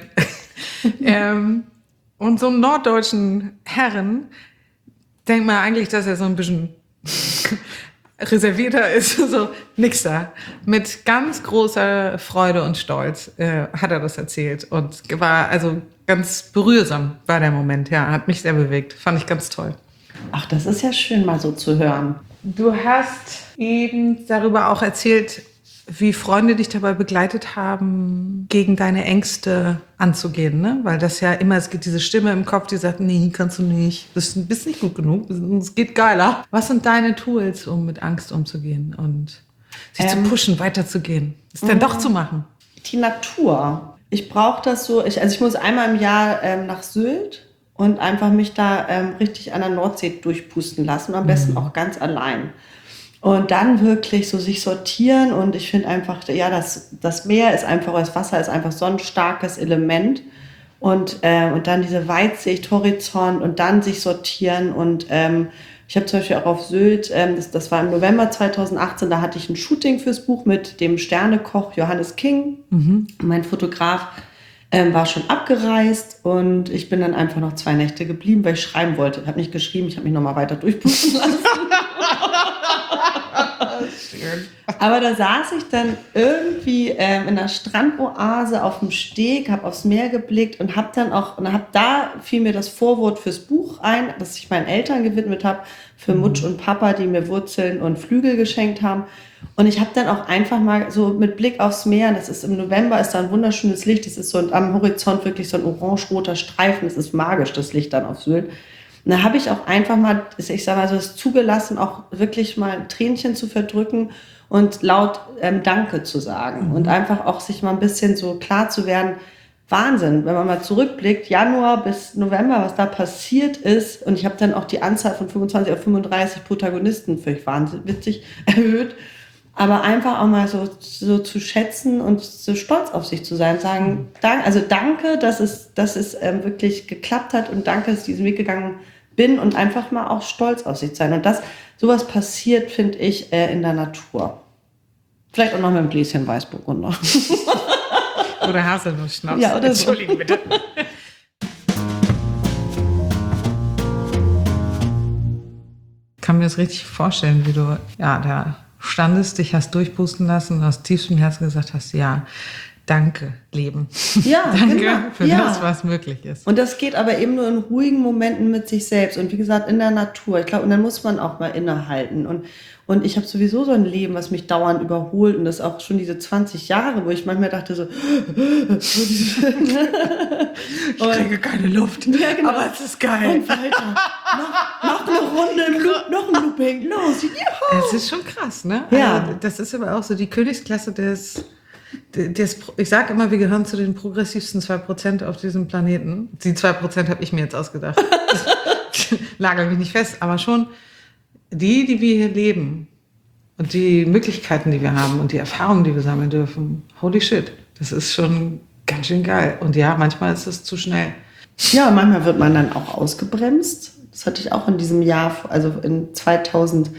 ähm, und so einen norddeutschen Herren denkt man eigentlich, dass er so ein bisschen reservierter ist, so nix da. Mit ganz großer Freude und Stolz äh, hat er das erzählt und war also ganz berührsam war der Moment, ja, hat mich sehr bewegt, fand ich ganz toll. Ach, das ist ja schön, mal so zu hören. Du hast eben darüber auch erzählt, wie Freunde dich dabei begleitet haben, gegen deine Ängste anzugehen, ne? Weil das ja immer, es gibt diese Stimme im Kopf, die sagt, nee, kannst du nicht, du bist nicht gut genug, es geht geiler. Was sind deine Tools, um mit Angst umzugehen und sich ähm, zu pushen, weiterzugehen, es dann doch zu machen? Die Natur. Ich brauche das so, ich, also ich muss einmal im Jahr ähm, nach Sylt und einfach mich da ähm, richtig an der Nordsee durchpusten lassen, am besten mhm. auch ganz allein. Und dann wirklich so sich sortieren und ich finde einfach, ja, das, das Meer ist einfach, das Wasser ist einfach so ein starkes Element und, äh, und dann diese Weitsicht, Horizont und dann sich sortieren und ähm, ich habe zum Beispiel auch auf Sylt, ähm, das, das war im November zweitausendachtzehn, da hatte ich ein Shooting fürs Buch mit dem Sternekoch Johannes King. Mhm. Mein Fotograf ähm, war schon abgereist und ich bin dann einfach noch zwei Nächte geblieben, weil ich schreiben wollte. Ich habe nicht geschrieben, ich habe mich nochmal weiter durchpusten lassen. Aber da saß ich dann irgendwie ähm, in einer Strandoase auf dem Steg, habe aufs Meer geblickt und habe dann auch, und hab da fiel mir das Vorwort fürs Buch ein, das ich meinen Eltern gewidmet habe, für mhm. Mutsch und Papa, die mir Wurzeln und Flügel geschenkt haben. Und ich habe dann auch einfach mal so mit Blick aufs Meer, das ist im November, ist da ein wunderschönes Licht, das ist so am Horizont wirklich so ein orange-roter Streifen, das ist magisch, das Licht dann auf Sylt. Und da habe ich auch einfach mal, ich sage mal so, es zugelassen, auch wirklich mal ein Tränchen zu verdrücken und laut ähm, Danke zu sagen. Mhm. Und einfach auch sich mal ein bisschen so klar zu werden, Wahnsinn, wenn man mal zurückblickt, Januar bis November, was da passiert ist. Und ich habe dann auch die Anzahl von fünfundzwanzig auf fünfunddreißig Protagonisten, völlig wahnsinnig witzig, erhöht. Aber einfach auch mal so, so zu schätzen und so stolz auf sich zu sein. Sagen, dank, also danke, dass es, dass es ähm, wirklich geklappt hat und danke, dass ich diesen Weg gegangen bin und einfach mal auch stolz auf sich zu sein. Und das, sowas passiert, finde ich, äh, in der Natur. Vielleicht auch noch mit einem Gläschen Weißburgunder. Oder Haselnuss-Schnaps. Ja, oder so. Entschuldigung, bitte. Ich kann mir das richtig vorstellen, wie du ja, da standest, dich hast durchpusten lassen und aus tiefstem Herzen gesagt hast, ja, danke, Leben. Ja, danke genau. für Ja. das, was möglich ist. Und das geht aber eben nur in ruhigen Momenten mit sich selbst und wie gesagt in der Natur. Ich glaube, und dann muss man auch mal innehalten. Und, und ich habe sowieso so ein Leben, was mich dauernd überholt und das auch schon diese zwanzig Jahre, wo ich manchmal dachte so, ich kriege keine Luft, ja, genau. aber es ist geil. Und weiter. noch, noch eine Runde im Loop, noch ein Looping, los, juhu. Es ist schon krass, ne? Ja. Also, das ist aber auch so die Königsklasse des, des ich sage immer, wir gehören zu den progressivsten zwei Prozent auf diesem Planeten. Die zwei Prozent habe ich mir jetzt ausgedacht. Lagere mich nicht fest, aber schon die, die wir hier leben und die Möglichkeiten, die wir haben und die Erfahrungen, die wir sammeln dürfen. Holy shit, das ist schon ganz schön geil. Und ja, manchmal ist es zu schnell. Ja, manchmal wird man dann auch ausgebremst. Das hatte ich auch in diesem Jahr, also in zweitausendsiebzehn,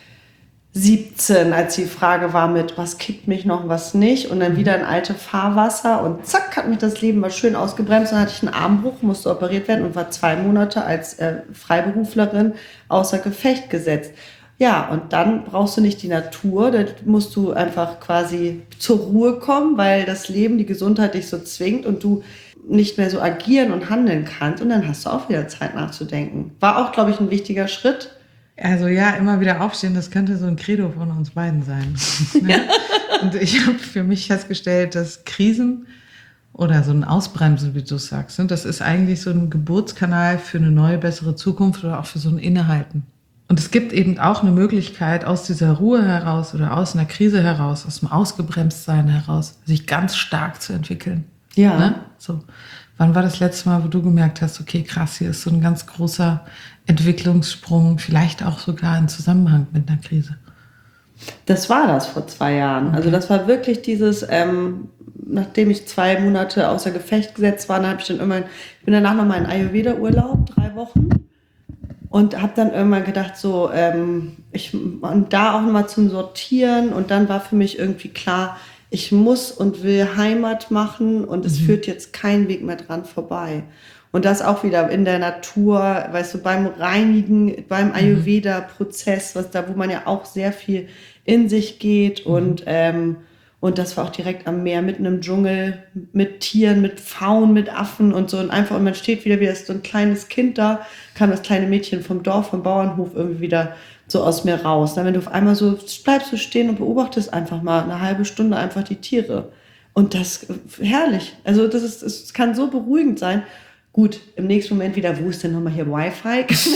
als die Frage war mit, was kickt mich noch, was nicht. Und dann wieder in alte Fahrwasser und zack, hat mich das Leben mal schön ausgebremst. Dann hatte ich einen Armbruch, musste operiert werden und war zwei Monate als äh, Freiberuflerin außer Gefecht gesetzt. Ja, und dann brauchst du nicht die Natur, da musst du einfach quasi zur Ruhe kommen, weil das Leben, die Gesundheit dich so zwingt und du nicht mehr so agieren und handeln kannst. Und dann hast du auch wieder Zeit nachzudenken. War auch, glaube ich, ein wichtiger Schritt. Also ja, immer wieder aufstehen, das könnte so ein Credo von uns beiden sein. Ne? Und ich habe für mich festgestellt, dass Krisen oder so ein Ausbremsen, wie du sagst, ne, das ist eigentlich so ein Geburtskanal für eine neue, bessere Zukunft oder auch für so ein Innehalten. Und es gibt eben auch eine Möglichkeit, aus dieser Ruhe heraus oder aus einer Krise heraus, aus dem Ausgebremstsein heraus, sich ganz stark zu entwickeln. Ja. Ne? So. Wann war das letzte Mal, wo du gemerkt hast, okay, krass, hier ist so ein ganz großer Entwicklungssprung, vielleicht auch sogar in Zusammenhang mit einer Krise? Das war das vor zwei Jahren. Okay. Also das war wirklich dieses, ähm, nachdem ich zwei Monate außer Gefecht gesetzt war, dann habe ich dann irgendwann, ich bin danach nochmal in Ayurveda-Urlaub, drei Wochen. Und habe dann irgendwann gedacht, so, ähm, ich, und da auch nochmal zum Sortieren. Und dann war für mich irgendwie klar, ich muss und will Heimat machen und es mhm. führt jetzt kein Weg mehr dran vorbei. Und das auch wieder in der Natur, weißt du, beim Reinigen, beim Ayurveda-Prozess, was da, wo man ja auch sehr viel in sich geht. Mhm. Und, ähm, und das war auch direkt am Meer, mitten im Dschungel, mit Tieren, mit Pfauen, mit Affen und so. Und einfach, und man steht wieder wie so ein kleines Kind da, kam das kleine Mädchen vom Dorf, vom Bauernhof irgendwie wieder so aus mir raus. Dann, wenn du auf einmal so bleibst du stehen und beobachtest einfach mal eine halbe Stunde einfach die Tiere. Und das, herrlich. Also das ist, es kann so beruhigend sein. Gut, im nächsten Moment wieder, wo ist denn nochmal hier Wi-Fi? Ich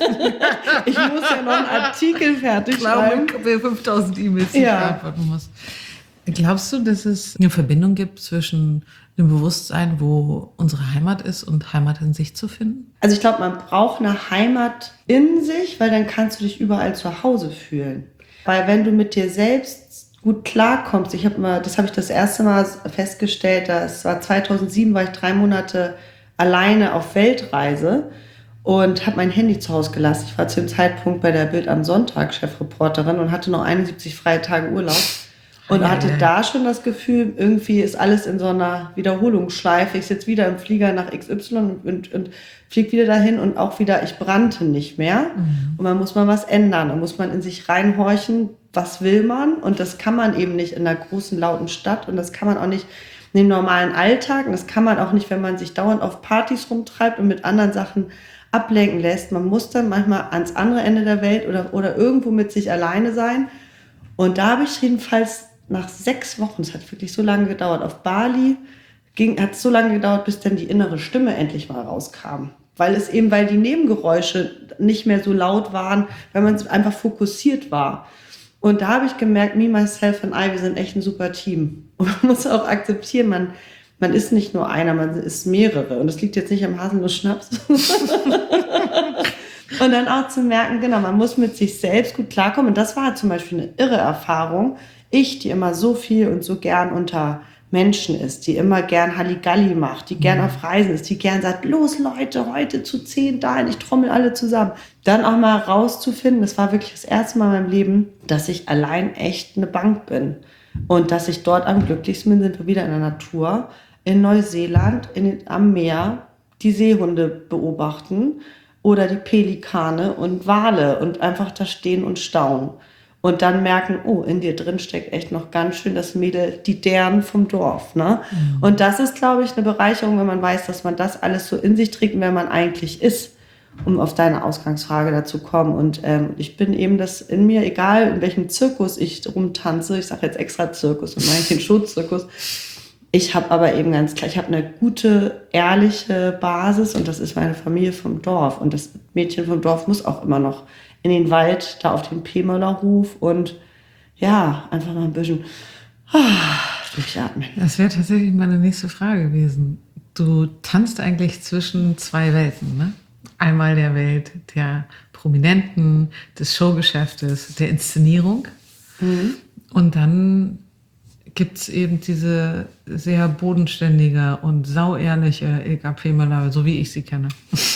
muss ja noch einen Artikel fertig schreiben. Ich glaube, fünftausend E-Mails, die ja. ich beantworten muss. Glaubst du, dass es eine Verbindung gibt zwischen dem Bewusstsein, wo unsere Heimat ist und Heimat in sich zu finden? Also ich glaube, man braucht eine Heimat in sich, weil dann kannst du dich überall zu Hause fühlen. Weil wenn du mit dir selbst gut klarkommst, ich habe mal, das habe ich das erste Mal festgestellt, das war zweitausendsieben, war ich drei Monate alleine auf Weltreise und habe mein Handy zu Hause gelassen. Ich war zu dem Zeitpunkt bei der Bild am Sonntag Chefreporterin und hatte noch einundsiebzig freie Tage Urlaub. Und ja, hatte ja. da schon das Gefühl, irgendwie ist alles in so einer Wiederholungsschleife. Ich sitze wieder im Flieger nach X Y und, und, und fliege wieder dahin und auch wieder, ich brannte nicht mehr. Mhm. Und man muss mal was ändern. Da muss man in sich reinhorchen, was will man? Und das kann man eben nicht in einer großen, lauten Stadt. Und das kann man auch nicht in den normalen Alltag. Und das kann man auch nicht, wenn man sich dauernd auf Partys rumtreibt und mit anderen Sachen ablenken lässt. Man muss dann manchmal ans andere Ende der Welt oder, oder irgendwo mit sich alleine sein. Und da habe ich jedenfalls nach sechs Wochen, es hat wirklich so lange gedauert, auf Bali ging, hat es so lange gedauert, bis dann die innere Stimme endlich mal rauskam. Weil es eben, weil die Nebengeräusche nicht mehr so laut waren, weil man einfach fokussiert war. Und da habe ich gemerkt, me, myself and I, wir sind echt ein super Team. Und man muss auch akzeptieren, man, man ist nicht nur einer, man ist mehrere. Und das liegt jetzt nicht am Haselnuss-Schnaps. Und dann auch zu merken, genau, man muss mit sich selbst gut klarkommen. Und das war zum Beispiel eine irre Erfahrung. Ich, die immer so viel und so gern unter Menschen ist, die immer gern Halligalli macht, die gern auf Reisen ist, die gern sagt, los Leute, heute zu zehn dahin, ich trommel alle zusammen. Dann auch mal rauszufinden, das war wirklich das erste Mal in meinem Leben, dass ich allein echt eine Bank bin. Und dass ich dort am glücklichsten bin, sind wir wieder in der Natur, in Neuseeland, in, am Meer, die Seehunde beobachten oder die Pelikane und Wale und einfach da stehen und staunen. Und dann merken, oh, in dir drin steckt echt noch ganz schön das Mädel, die Deren vom Dorf. Ne? Mhm. Und das ist, glaube ich, eine Bereicherung, wenn man weiß, dass man das alles so in sich trägt und wer man eigentlich ist, um auf deine Ausgangsfrage dazu kommen. Und ähm, ich bin eben das in mir, egal in welchem Zirkus ich rumtanze, ich sage jetzt extra Zirkus und meine den Schutzirkus, ich habe aber eben ganz klar, ich habe eine gute, ehrliche Basis und das ist meine Familie vom Dorf. Und das Mädchen vom Dorf muss auch immer noch in den Wald, da auf den P-Möller-Hof und ja, einfach mal ein bisschen ah, durchatmen. Das wäre tatsächlich meine nächste Frage gewesen. Du tanzt eigentlich zwischen zwei Welten, ne? Einmal der Welt der Prominenten, des Showgeschäftes, der Inszenierung. Mhm. Und dann gibt es eben diese sehr bodenständige und sauehrliche Ilka P-Möller, so wie ich sie kenne.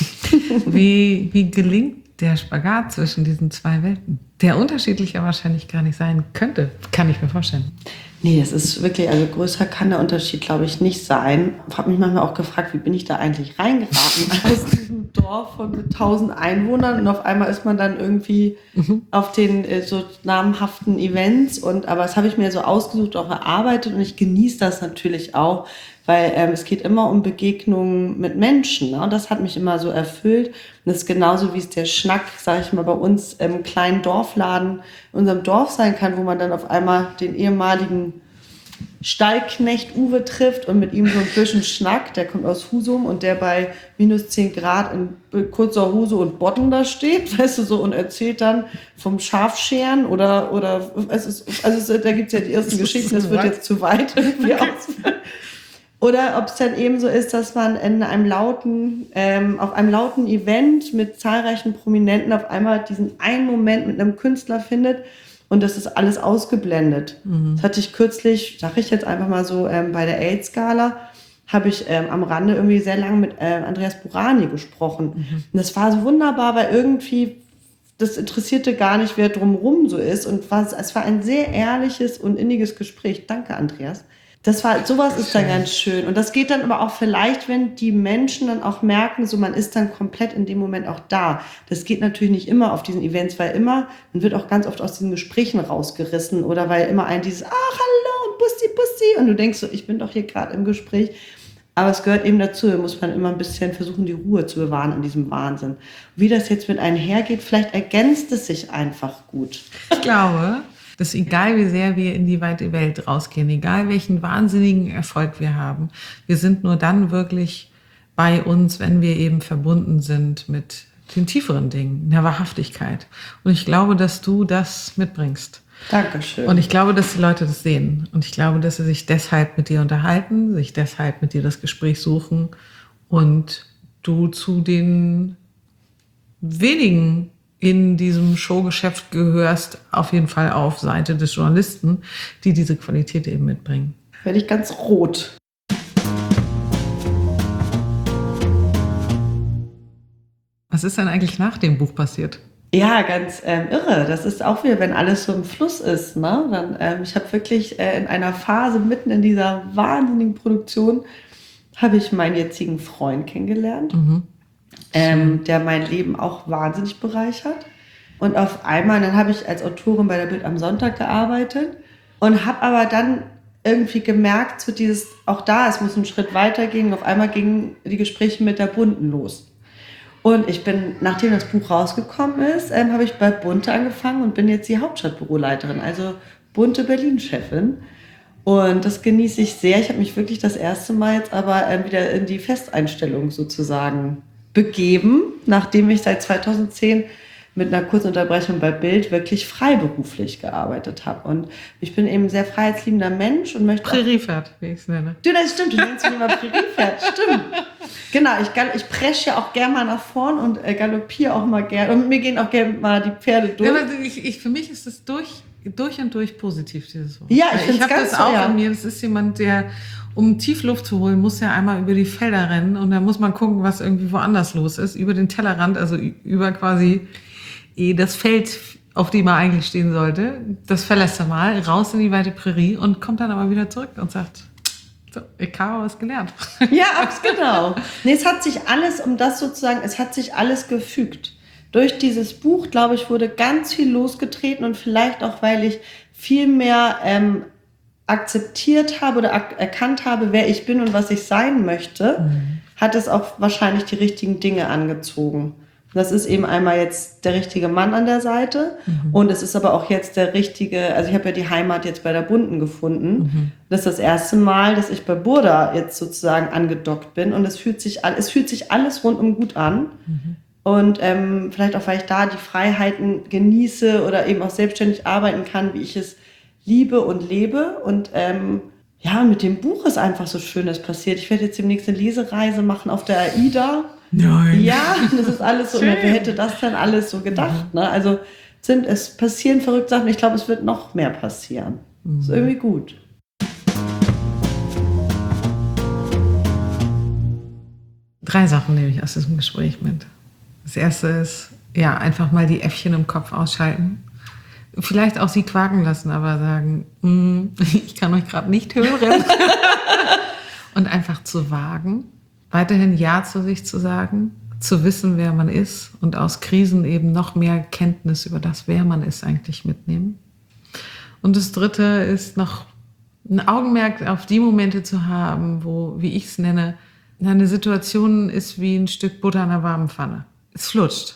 wie, wie gelingt der Spagat zwischen diesen zwei Welten, der unterschiedlicher wahrscheinlich gar nicht sein könnte, kann ich mir vorstellen. Nee, es ist wirklich, also größer kann der Unterschied, glaube ich, nicht sein. Ich habe mich manchmal auch gefragt, wie bin ich da eigentlich reingeraten aus diesem Dorf von mit tausend Einwohnern und auf einmal ist man dann irgendwie mhm. auf den äh, so namhaften Events und aber das habe ich mir so ausgesucht, auch erarbeitet und ich genieße das natürlich auch, weil ähm, es geht immer um Begegnungen mit Menschen, ne? Und das hat mich immer so erfüllt. Und das ist genauso, wie es der Schnack, sage ich mal, bei uns im kleinen Dorfladen in unserem Dorf sein kann, wo man dann auf einmal den ehemaligen Stallknecht Uwe trifft und mit ihm so ein bisschen Schnack, der kommt aus Husum und der bei minus zehn Grad in kurzer Hose und Botten da steht, weißt du, so und erzählt dann vom Schafscheren oder, oder es ist, also es, da gibt es ja die ersten Geschichten, das wird jetzt zu weit irgendwie ausführen. Oder ob es dann eben so ist, dass man in einem lauten, ähm, auf einem lauten Event mit zahlreichen Prominenten auf einmal diesen einen Moment mit einem Künstler findet und das ist alles ausgeblendet. Mhm. Das hatte ich kürzlich, sage ich jetzt einfach mal so, ähm, bei der AIDS-Gala, habe ich ähm, am Rande irgendwie sehr lange mit äh, Andreas Burani gesprochen. Mhm. Und das war so wunderbar, weil irgendwie das interessierte gar nicht, wer drumherum so ist. Und war, es war ein sehr ehrliches und inniges Gespräch. Danke, Andreas. Das war, sowas ist dann ganz schön. Und das geht dann aber auch vielleicht, wenn die Menschen dann auch merken, so man ist dann komplett in dem Moment auch da. Das geht natürlich nicht immer auf diesen Events, weil immer, man wird auch ganz oft aus diesen Gesprächen rausgerissen oder weil immer ein dieses, ach, hallo, und Bussi, Bussi. Und du denkst so, ich bin doch hier gerade im Gespräch. Aber es gehört eben dazu, da muss man immer ein bisschen versuchen, die Ruhe zu bewahren in diesem Wahnsinn. Wie das jetzt mit einhergeht, vielleicht ergänzt es sich einfach gut. Ich glaube, dass egal wie sehr wir in die weite Welt rausgehen, egal welchen wahnsinnigen Erfolg wir haben, wir sind nur dann wirklich bei uns, wenn wir eben verbunden sind mit den tieferen Dingen, der Wahrhaftigkeit. Und ich glaube, dass du das mitbringst. Dankeschön. Und ich glaube, dass die Leute das sehen. Und ich glaube, dass sie sich deshalb mit dir unterhalten, sich deshalb mit dir das Gespräch suchen und du zu den wenigen in diesem Showgeschäft gehörst, auf jeden Fall auf Seite des Journalisten, die diese Qualität eben mitbringen. Werde ich ganz rot. Was ist denn eigentlich nach dem Buch passiert? Ja, ganz ähm, irre. Das ist auch wieder, wenn alles so im Fluss ist. Ne? Dann, ähm, ich habe wirklich äh, in einer Phase mitten in dieser wahnsinnigen Produktion, habe ich meinen jetzigen Freund kennengelernt. Mhm. Ähm, der mein Leben auch wahnsinnig bereichert. Und auf einmal, dann habe ich als Autorin bei der Bild am Sonntag gearbeitet und habe aber dann irgendwie gemerkt, so dieses, auch da, es muss einen Schritt weitergehen. Auf einmal gingen die Gespräche mit der Bunten los. Und ich bin, nachdem das Buch rausgekommen ist, ähm, habe ich bei Bunte angefangen und bin jetzt die Hauptstadtbüroleiterin, also Bunte Berlin-Chefin. Und das genieße ich sehr. Ich habe mich wirklich das erste Mal jetzt aber äh, wieder in die Festeinstellung sozusagen begeben, nachdem ich seit zweitausendzehn mit einer kurzen Unterbrechung bei Bild wirklich freiberuflich gearbeitet habe. Und ich bin eben ein sehr freiheitsliebender Mench und möchte Präriepferd, wie ich es nenne. Du, das stimmt, du nennst mich immer Präriepferd, stimmt. Genau, ich, ich presche ja auch gerne mal nach vorn und äh, galoppiere auch mal gerne. Und mir gehen auch gerne mal die Pferde durch. Ja, aber ich, ich, für mich ist es durch, durch und durch positiv, dieses Wort. Ja, ich ich finde es habe ganz das auch so, ja. in mir. Das ist jemand, der, um Tiefluft zu holen, muss ja einmal über die Felder rennen und dann muss man gucken, was irgendwie woanders los ist. Über den Tellerrand, also über quasi eh das Feld, auf dem man eigentlich stehen sollte. Das verlässt er mal, raus in die weite Prärie und kommt dann aber wieder zurück und sagt, so, ich habe was gelernt. Ja, abs- genau. Nee, es hat sich alles, um das sozusagen, es hat sich alles gefügt. Durch dieses Buch, glaube ich, wurde ganz viel losgetreten und vielleicht auch, weil ich viel mehr ähm, akzeptiert habe oder ak- erkannt habe, wer ich bin und was ich sein möchte, mhm. hat es auch wahrscheinlich die richtigen Dinge angezogen. Das ist eben einmal jetzt der richtige Mann an der Seite mhm. und es ist aber auch jetzt der richtige, also ich habe ja die Heimat jetzt bei der Bunden gefunden. Mhm. Das ist das erste Mal, dass ich bei Burda jetzt sozusagen angedockt bin und es fühlt sich, es fühlt sich alles rundum gut an. Mhm. Und ähm, vielleicht auch, weil ich da die Freiheiten genieße oder eben auch selbstständig arbeiten kann, wie ich es liebe und lebe. Und ähm, ja, mit dem Buch ist einfach so Schönes passiert. Ich werde jetzt demnächst eine Lesereise machen auf der AIDA. Nein. Ja, das ist alles so. Schön. Wer hätte das denn alles so gedacht? Mhm. Ne? Also sind, es passieren verrückte Sachen. Ich glaube, es wird noch mehr passieren. Mhm. Ist irgendwie gut. Drei Sachen nehme ich aus diesem Gespräch mit. Das erste ist, ja, einfach mal die Äffchen im Kopf ausschalten. Vielleicht auch sie quaken lassen, aber sagen, mm, ich kann euch gerade nicht hören. Und einfach zu wagen, weiterhin Ja zu sich zu sagen, zu wissen, wer man ist und aus Krisen eben noch mehr Kenntnis über das, wer man ist, eigentlich mitnehmen. Und das dritte ist noch ein Augenmerk auf die Momente zu haben, wo, wie ich es nenne, eine Situation ist wie ein Stück Butter in einer warmen Pfanne. Es flutscht.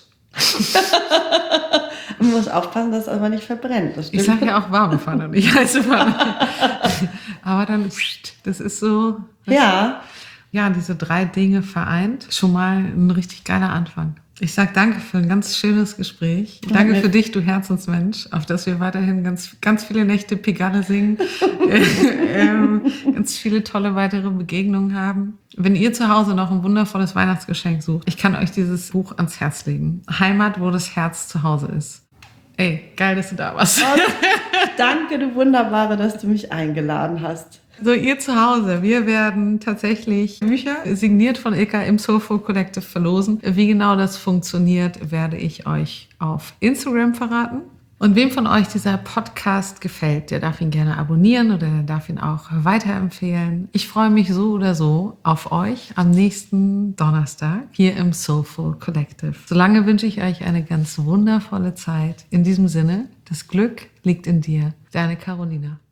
Man muss aufpassen, dass es aber nicht verbrennt. Ich sage ja auch warme Pfanne, nicht heiße Pfanne. Aber dann, das ist so... Ja. Ja, diese drei Dinge vereint. Schon mal ein richtig geiler Anfang. Ich sage danke für ein ganz schönes Gespräch. Danke für dich, du Herzensmensch, auf dass wir weiterhin ganz, ganz viele Nächte Pigalle singen, äh, äh, ganz viele tolle weitere Begegnungen haben. Wenn ihr zu Hause noch ein wundervolles Weihnachtsgeschenk sucht, ich kann euch dieses Buch ans Herz legen. Heimat, wo das Herz zu Hause ist. Ey, geil, dass du da warst. Und danke, du Wunderbare, dass du mich eingeladen hast. So, ihr zu Hause, wir werden tatsächlich Bücher signiert von Ilka im Soulful Collective verlosen. Wie genau das funktioniert, werde ich euch auf Instagram verraten. Und wem von euch dieser Podcast gefällt, der darf ihn gerne abonnieren oder der darf ihn auch weiterempfehlen. Ich freue mich so oder so auf euch am nächsten Donnerstag hier im Soulful Collective. Solange wünsche ich euch eine ganz wundervolle Zeit. In diesem Sinne, das Glück liegt in dir. Deine Carolina.